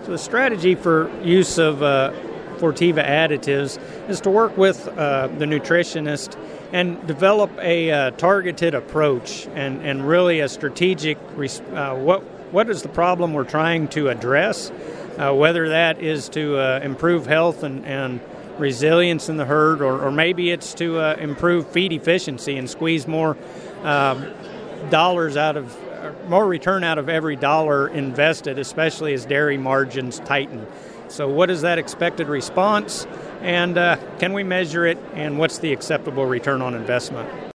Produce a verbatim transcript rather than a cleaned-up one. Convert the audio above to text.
So the strategy for use of uh, Fortiva additives is to work with uh, the nutritionist and develop a uh, targeted approach and, and really a strategic res- uh, what what is the problem we're trying to address, uh, whether that is to uh, improve health and, and resilience in the herd, or, or maybe it's to uh, improve feed efficiency and squeeze more um, dollars out of, more return out of every dollar invested, especially as dairy margins tighten. So what is that expected response, and uh, can we measure it, and what's the acceptable return on investment?